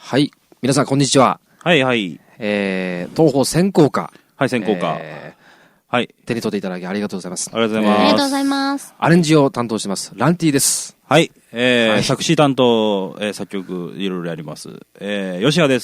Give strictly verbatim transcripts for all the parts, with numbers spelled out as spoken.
はい。皆さん、こんにちは。 はいはい。 えー、東宝選考歌。 はい、選考歌。 えー、 はい。 手に取っていただきありがとうございます。 ありがとうございます。 ありがとうございます。 アレンジを担当してます、ランティです。 はい。えー、 はい、 作詞担当、えー、作曲、いろいろやります。えー、吉谷です。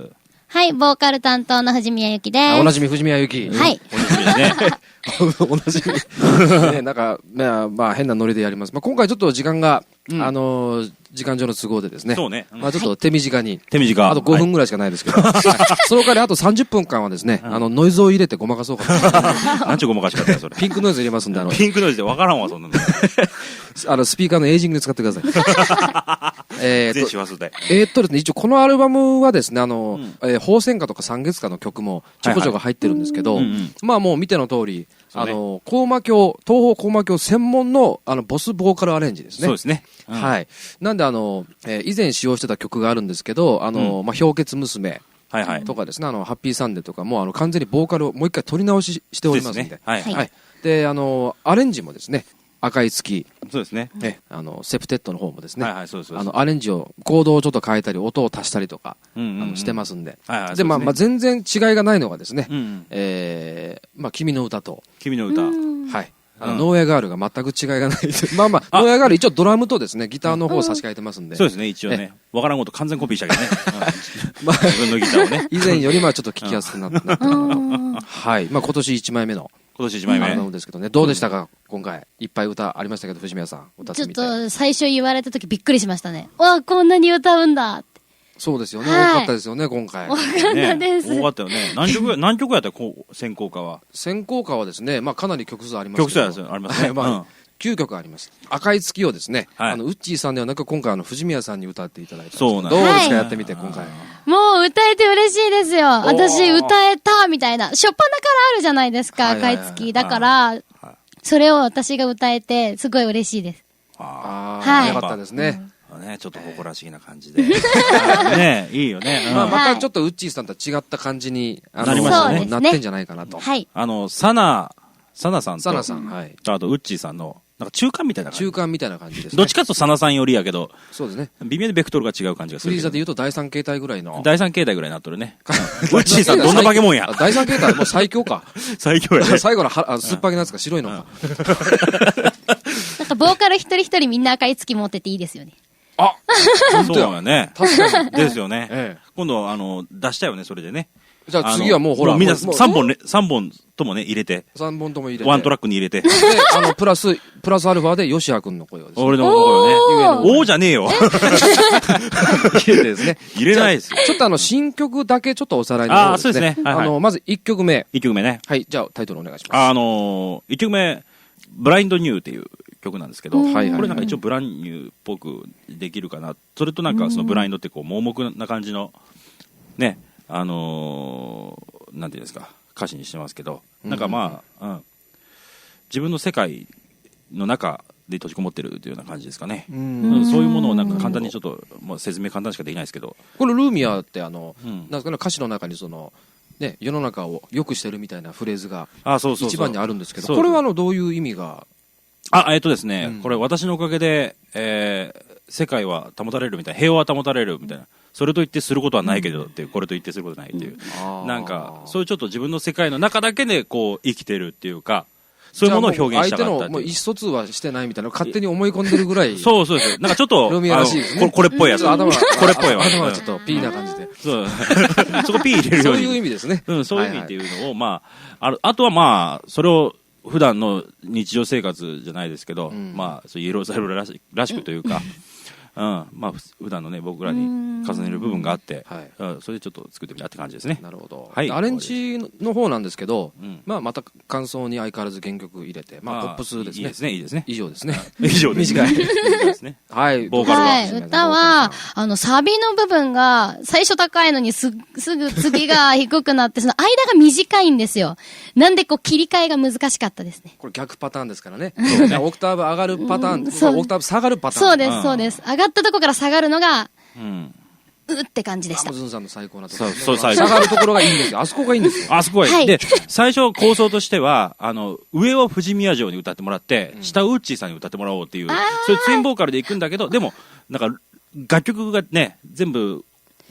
はい、ボーカル担当の藤宮ゆきです。 おなじみ藤宮ゆき。 はい。 おなじみですね。 おなじみ。ね、なんか、まあ、まあ、変なノリでやります。まあ、今回ちょっと時間が、うん、あのー、時間上の都合でですね。 そうね。 うん、まあちょっと手短に。はい、 手短。 あとごふんぐらいしかないですけど。はい、その代わりあとさんじゅっぷんかんはですね、うん、あの、ノイズを入れてごまかそうかな。 なんちゅうごまかしかったよ、それ。 ピンクノイズ入れますんで、あの。 ピンクノイズでわからんわ、そんなの。 あの、スピーカーのエイジングで使ってください。 えー、全周波数で。 えー、っとですね、一応このアルバムはですね、あの、うん、えー、宝泉歌とか三月歌の曲もちょこちょこ入ってるんですけど、はいはい、まあもう見ての通り、あの、高魔教、東方高魔教専門の、あの、ボスボーカルアレンジですね。 そうですね。 うん、はい。なんであの、えー、以前使用してた曲があるんですけど、あの、うん、まあ、氷結娘。はいはい。とかですね、あの、ハッピーサンデーとかも、あの、完全にボーカルをもう一回取り直ししておりますんで。でね、はい、はい。で、あの、アレンジもですね、赤い月。 そうですね。 え、あの、セプテッドの方もですね。 はいはい、そうです。 あの、アレンジを、コードをちょっと変えたり、音を足したりとか、うんうんうん、あの、してますんで。はいはい。で、まあ、まあ、全然違いがないのがですね、うんうん、えー、まあ、君の歌と。 君の歌。 はい。あの、うん、ノーエガールが全く違いがない。まあまあ、ノーエガール一応ドラムとですね、ギターの方を差し替えてますんで。 そうですね、一応ね。わからんこと完全コピーしたけどね。まあ、自分のギターをね。 以前よりはちょっと聞きやすくなったなと。はい。まあ、今年いちまいめの。 今年いちまいめ。 アルバムですけどね。どうでしたか、今回。いっぱい歌ありましたけど、藤宮さん。歌ってみて。 ちょっと、最初言われた時びっくりしましたね。わあ、こんなに歌うんだって。 そうですよね。はい、多かったですよね、今回。 多かったです。 ね、多かったよね。何曲、何曲やったら、こう、選考歌は。 選考歌はですね、まあ、かなり曲数ありますけど。曲数ありますね。 まあ、うん、きゅうきょくあります。赤い月をですね、はい、あの、ウッチーさんではなく、今回あの、藤宮さんに歌っていただいて。 そうなんです。どうですか、 はい、 やってみて、今回。 もう歌えて嬉しいですよ。私歌えたみたいな。初っ端からあるじゃないですか、赤い月。だから、それを私が歌えて、すごい嬉しいです。 ああ、はい、よかったですね。 ね、ちょっと誇らしげな感じで。ね、いいよね。 まあ、またちょっとウッチーさんとは違った感じに、あの、 なりましたね。 なってんじゃないかなと。 はい。 あの、サナ、サナさんと、 サナさん、はい。 あと、ウッチーさんの、なんか中間みたいな感じ。 中間みたいな感じですね。 どっちかというとサナさんよりやけど、 そうですね。 微妙にベクトルが違う感じがする。 フリーザで言うと第三形態ぐらいの。 第三形態ぐらいになっとるね。ウッチーさんどんな化け物や。 第三形態もう最強か。 最強やね。 最後のは、酸っぱげのやつが白いのか。 なんかボーカル一人一人みんな赤い月持ってていいですよね。 あ、そうやね。 確かに。 ですよね。今度、あの、出したよね、それでね。 じゃあ次はもうほら。 みんなさんぼん、三本ともね、入れて。 三本とも入れて。 ワントラックに入れて。 で、あの、プラス、プラスアルファで吉谷くんの声をですね。 俺の声をね。おーじゃねえよ。 入れてですね。 入れないですよ。 ちょっとあの、新曲だけちょっとおさらいの方ですね。 あ、そうですね。 あの、まずいっきょくめ。 いっきょくめね。 はい、じゃあタイトルお願いします。 あの、いっきょくめ、ブラインドニューっていう曲なんですけど、これなんか一応ブランニューっぽくできるかな。それとなんかそのブラインドってこう盲目な感じの、ね、あのー、なんていうんですか、歌詞にしてますけど、なんかまあ、うん、自分の世界の中で閉じこもってるというような感じですかね。うんそういうものをなんか簡単にちょっと、もう説明簡単しかできないですけど。 これルーミアってあの、うん、なんですかね、歌詞の中にその、ね、世の中を良くしてるみたいなフレーズが一番にあるんですけど、これはあのどういう意味が。 あ、えっとですね、うん、これ私のおかげで、えー、世界は保たれるみたいな、平和は保たれるみたいな、それと言ってすることはないけどっていう、これと言ってすることはないっていう、うん、なんか、そういうちょっと自分の世界の中だけでこう生きてるっていうか、そういうものを表現したかったっていう。 相手のもう意思疎通はしてないみたいな、勝手に思い込んでるぐらい。 そうそうです。なんかちょっと、 ルミアらしいですね。 これっぽいやつ。 頭これっぽいわ。 頭はちょっとピーな感じで。 そう。そこピー入れるように。 そういう意味ですね。 うん、そういう意味っていうのを、まあ、ある、あとはまあ、それを、普段の日常生活じゃないですけど、うん、まあ、そういうイエローザイルらしらしくというか、うん、まあ、普段のね、僕らに重ねる部分があって、はい、うん、それでちょっと作ってみたって感じですね。 なるほど。 はい。 アレンジの方なんですけど、うん、まあ、また感想に相変わらず原曲入れて、まあ、ポップスですね。 いいですね、いいですね。 以上ですね。 以上です。 短い。 ですね。 はい。 ボーカルは。 はい。歌は、あの、サビの部分が、最初高いのにす、すぐ次が低くなって、その間が短いんですよ。なんでこう、切り替えが難しかったですね。 これ逆パターンですからね。そうね。オクターブ上がるパターン、そう、オクターブ下がるパターン。 そうです、そうです。上がったとこから下がるのが、うん。うって感じでした。 ムズンさんの最高なところ。 そう、そう、最高。下がるところがいいんですよ。あそこがいいんですよ。 あそこがいい。はい、で、最初構想としては、あの、上を藤宮城に歌ってもらって、うん、下をウッチーさんに歌ってもらおうっていう、そういうツインボーカルで行くんだけど、でも、なんか、楽曲がね、全部、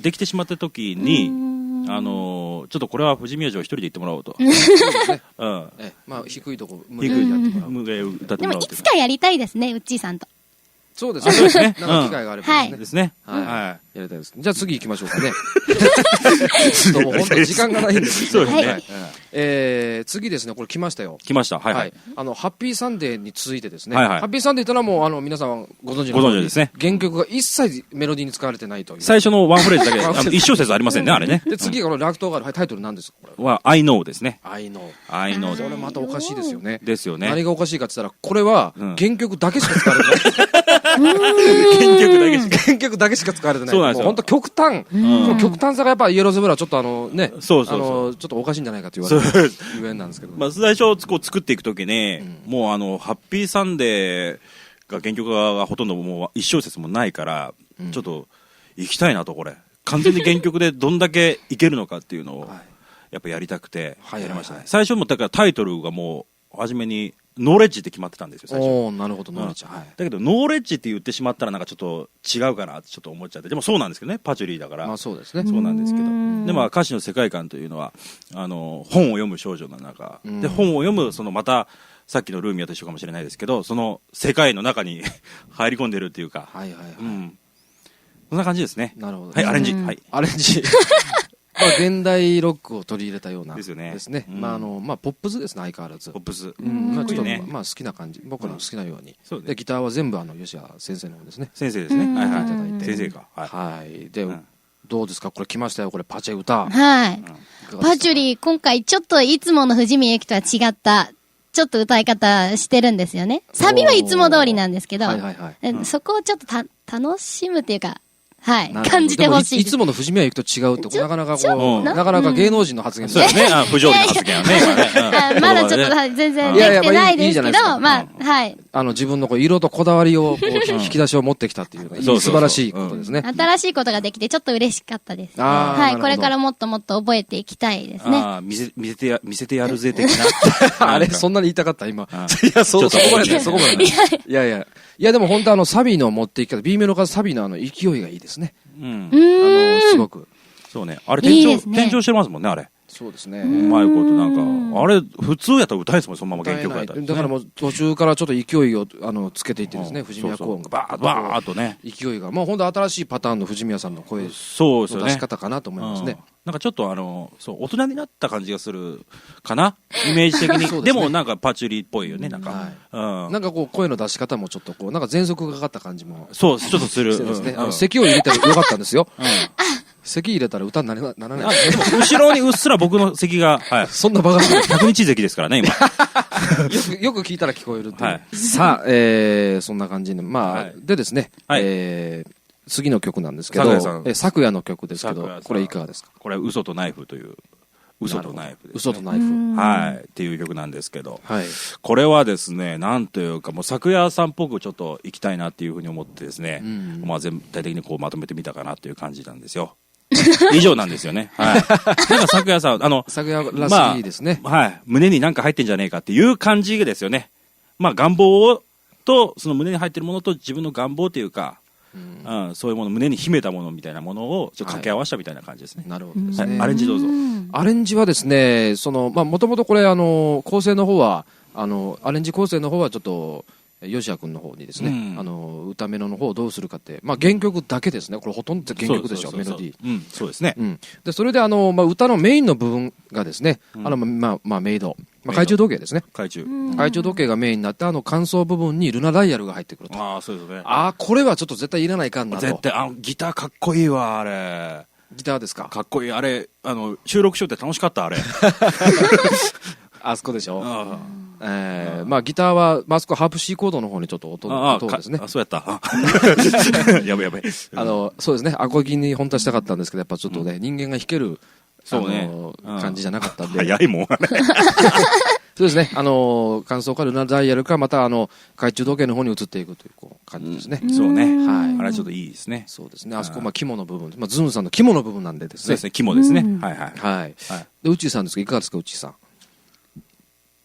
できてしまった時に、あのー、ちょっとこれは富士宮城一人で行ってもらおうと。 うん。え、まあ低いとこ無理やってもらう。無理やってもらう。 でもいつかやりたいですね、うっちーさんと。 そうですね。そうですね。なんか機会があればですね。ですね。 はい。やりたいです。じゃあ次行きましょうかね。どうも本当に時間がないんですそうですね。 えー、次ですね、これ来ましたよ。 来ました。はいはい。 あの、ハッピーサンデーに続いてですね。ハッピーサンデーというのはもう、あの、皆さんご存知のご存知ですね。 原曲が一切メロディーに使われてないという。 最初のワンフレーズだけ、一小節ありませんね、あれね。 で、次がこのラクトがあるタイトル何ですかこれは、I know ですね。 I know。 I know。 これまたおかしいですよね。 ですよね。 何がおかしいかって言ったら、これは原曲だけしか使われてない。 原曲だけしか。 原曲だけしか使われてない。 そうなんですよ。 本当極端。その極端さがやっぱイエローズブラはちょっとあのね、そうそうそう。ちょっとおかしいんじゃないかと言われるゆえんなんですけど。 まあ最初こう作っていくときに、もうあの、ハッピーサンデーが原曲がほとんどもう一小節もないから、ちょっと行きたいなとこれ。完全に原曲でどんだけいけるのかっていうのを、やっぱやりたくて、やりましたね。最初もだからタイトルがもう、初めに、ノーレッジって決まってたんですよ、最初。 おー、なるほど、ノーレッジ。 はい。だけど、ノーレッジって言ってしまったらなんかちょっと違うかなってちょっと思っちゃって。でもそうなんですけどね、パチュリーだから。 まあそうですね。 そうなんですけど。で、まあ歌詞の世界観というのは、あの、本を読む少女の中。で、本を読む、そのまた、さっきのルーミアと一緒かもしれないですけど、その世界の中に入り込んでるっていうか。 はいはいはい。 うん。そんな感じですね。 なるほど。 はい、アレンジ。はい。 アレンジ。まあ現代ロックを取り入れたようなですよね。 ですね。まああのまあポップスですね、相変わらず。 ポップス。 うん、まあちょっとまあ好きな感じ、僕の好きなように。でギターは全部あの吉谷先生の方ですね。 先生ですね。はいはい。 いただいて。 先生か。 はい。でどうですか、これ来ましたよ、これパチェ歌。 はい。パチュリー今回ちょっといつもの藤宮由紀とは違ったちょっと歌い方してるんですよね。サビはいつも通りなんですけど、そこをちょっとた楽しむっていうか。はい。感じてほしい。 いつもの藤宮由紀と違うって、なかなかこう、なかなか芸能人の発言ですね。不条理な発言はね。 まだちょっと全然できてないですけど、まあ、はい。 あの、自分のこう色とこだわりを、引き出しを持ってきたっていう、素晴らしいことですね。 新しいことができて、ちょっと嬉しかったです。はい。これからもっともっと覚えていきたいですね。 見せ、見せてや、見せてやるぜ的な。あれ、そんなに言いたかった今。いや、そう、そこまで、そこまで。いやいや。いや、でも本当あの、サビの持っていき方、B メロからサビのあの、勢いがいいですね。 うん。 あの、すごく。 そうね。あれ、転調、転調してますもんね、あれ。 そうですね。 うまいことなんか、あれ、普通やったら歌えですもん、そのまま原曲やったら。 だからもう途中からちょっと勢いを、あの、つけていってですね、藤宮公音がバーッと、バーッとね。 勢いが。もう本当新しいパターンの藤宮さんの声の出し方かなと思いますね。 なんかちょっとあの、そう、大人になった感じがするかなイメージ的に。でもなんかパチュリーっぽいよね、なんか。 なんかこう、声の出し方もちょっとこう、なんか喘息がかかった感じも。 そう、ちょっとする。 そうですね。あの、咳を入れてよかったんですよ。咳入れたら歌にならない。でも、 後ろにうっすら僕の咳が、はい。 そんなバカな。 ひゃくにち咳ですからね、今。よく、よく聞いたら聞こえるっていう。さあ、えー、そんな感じで、まあ、でですね、えー、次の曲なんですけど、昨夜の曲ですけど、これいかがですか？ これ、嘘とナイフという、嘘とナイフです。 嘘とナイフ。 はい。っていう曲なんですけど、これはですね、なんというか、もう昨夜さんっぽくちょっと行きたいなっていうふうに思ってですね、まあ全体的にこうまとめてみたかなっていう感じなんですよ。以上なんですよね。はい。なんか昨夜さん、あの、 昨夜らしいですね。 はい。胸になんか入ってんじゃねえかっていう感じですよね。まあ願望を、と、その胸に入ってるものと自分の願望というか、うん、そういうもの、胸に秘めたものみたいなものをちょっと掛け合わせたみたいな感じですね。 なるほどですね。 アレンジどうぞ。 アレンジはですね、その、まあ、もともとこれ、あの、構成の方は、あの、アレンジ構成の方はちょっと、吉谷君の方にですね、うん、あの、歌メロの方をどうするかって、まあ、原曲だけですね。これほとんど原曲でしょ、メロディー。 うん、そうですね。 うん。で、それであの、まあ、歌のメインの部分がですね、うん、あの、まあ、まあ、メイド。まあ、懐中時計ですね。 懐中。 懐中時計がメインになって、あの、間奏部分にルナダイヤルが入ってくると。 ああ、そうですね。 ああ、これはちょっと絶対いらないかんなと。 絶対、あの、ギターかっこいいわ、あれ。 ギターですか？ かっこいい。あれ、あの、収録しようって楽しかった、あれ。 あそこでしょ？ああ。えー、まあギターは、まあそこハープ C コードの方にちょっと音音ですね。 あ、そうやった。やべやべ。 あの、そうですね。アコギに本当はしたかったんですけど、やっぱちょっとね、うん、人間が弾ける、そうね、あの感じじゃなかったんで。 早いもん、あれ。 そうですね。あの、感想かルナダイヤルか、またあの、懐中時計の方に移っていくというこう感じですね。 うん、そうね。はい。あれちょっといいですね。 そうですね。あそこ、まあ肝の部分、まあズンさんの肝の部分なんでですね。 そうですね。肝ですね。はいはい。 はい。で、うちさんですか、いかがですか、うちさん。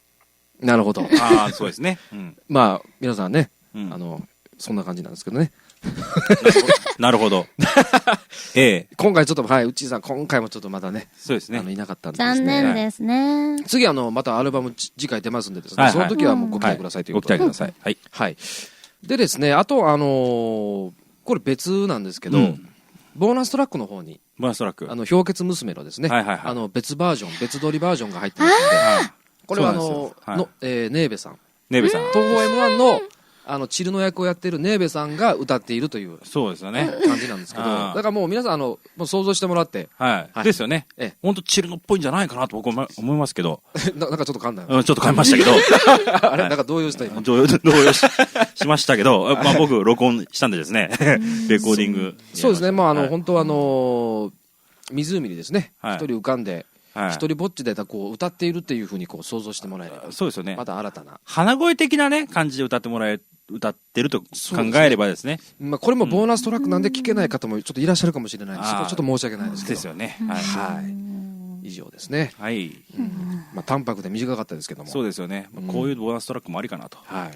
なるほど。 ああ、そうですね。 うん、まあ、皆さんね、うん、あの、そんな感じなんですけどね。 なるほど。ええ。 今回ちょっと、はい、うっちーさん、今回もちょっとまだね。 そうですね。 あの、いなかったんですね。 残念ですね。 次、あの、またアルバム次回出ますんでですね。その時はもうご期待くださいということで。 ご期待ください。はい。 はい。でですね、あと、あの、これ別なんですけど、ボーナストラックの方に、 ボーナストラック。 あの、氷結娘のですね、 はいはいはい。 あの、別バージョン、別撮りバージョンが入ってますので、これはあの、の、えー、ネーベさん。 ネーベさん。 東宝 エムワン の、あの、チルの役をやっているネーベさんが歌っているという。 そうですよね。 感じなんですけど、だからもう皆さん、あの、もう想像してもらって。 はい。ですよね。ええ。ほんとチルノっぽいんじゃないかなと僕は思いますけど。 ななんかちょっと噛んだよ。 うん、ちょっと噛みましたけど。 あれなんか動揺した今。 動揺、動揺しましたけど、まあ僕、録音したんでですね、レコーディング。 そうですね、まああの、本当あの、湖にですね、一人浮かんで、一人ぼっちでこう歌っているっていうふうにこう想像してもらえれば。 そうですよね。 また新たな。 鼻声的なね、感じで歌ってもらえ、歌ってると考えればですね。 まあこれもボーナストラックなんで聞けない方もちょっといらっしゃるかもしれないです。ちょっと申し訳ないですけど。 ですよね。 はい。以上ですね。 はい。 まあ淡白で短かったですけども。 そうですよね。こういうボーナストラックもありかなと。はい。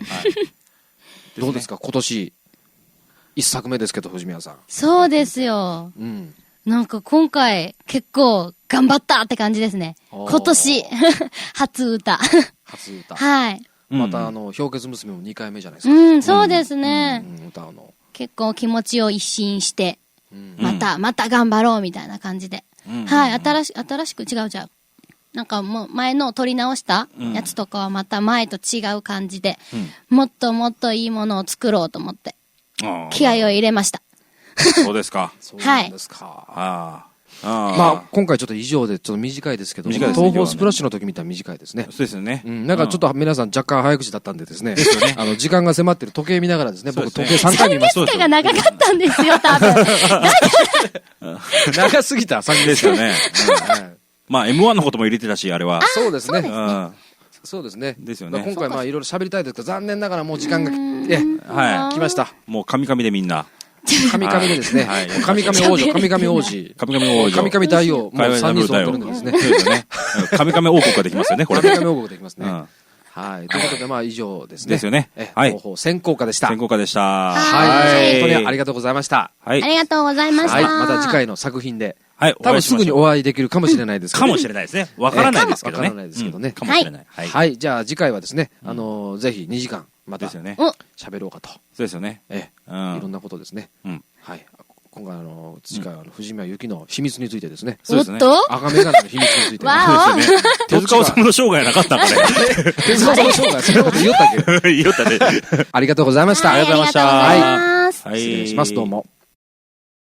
どうですか今年一作目ですけど藤宮さん。 そうですよ。うん。なんか今回結構頑張ったって感じですね。今年初歌。 初歌。 はい。 またあの氷結娘もにかいめじゃないですか。 うん、そうですね。 歌うの。結構気持ちを一新して、またまた頑張ろうみたいな感じで。はい、新し新しく違うじゃん。なんかもう前の撮り直したやつとかはまた前と違う感じで、もっともっといいものを作ろうと思って気合を入れました。 そうですか。 そうなんですか。ああ。まあ今回ちょっと以上でちょっと短いですけど、東宝スプラッシュの時みたいに短いですね。 そうですよね。 うん、なんかちょっと皆さん若干早口だったんでですね。ですよね。あの時間が迫ってる時計見ながらですね。僕時計さんかい見ました。 さんかいが長かったんですよ多分。 長すぎたさんですよね。まあ エムワン のことも入れてたしあれは。 そうですね。そうですね。 ですよね。 今回まあいろいろ喋りたいですけど残念ながらもう時間が来ました。 もうカミカミでみんな。 神々でですね。神々王女、神々王子。 神々王女。 神々大王。もうさんにん揃ってるんですね。そうですね。 神々王国ができますよね、これ。 神々王国できますね。はい。ということで、まあ以上ですね。 ですよね。 はい。選考家でした。 選考家でした。 はい。本当にありがとうございました。 はい。ありがとうございました。はい。 また次回の作品で。 はい。 多分すぐにお会いできるかもしれないですけど。 かもしれないですね。わからないですけどね。 わからないですけどね。 かもしれない。 はい。じゃあ次回はですね、あの、ぜひにじかん、また喋ろうかと。 そうですよね。 ええ。いろんなことですね。うん。はい。今回あの、次回は藤宮由紀の秘密についてですね。 そうですね。赤メガネの秘密について。 わお。 手塚治虫の生涯なかったんかね。 手塚治虫の生涯、そんなこと言おったっけ言おったね。 ありがとうございました。 ありがとうございました。 はい。 失礼します、どうも。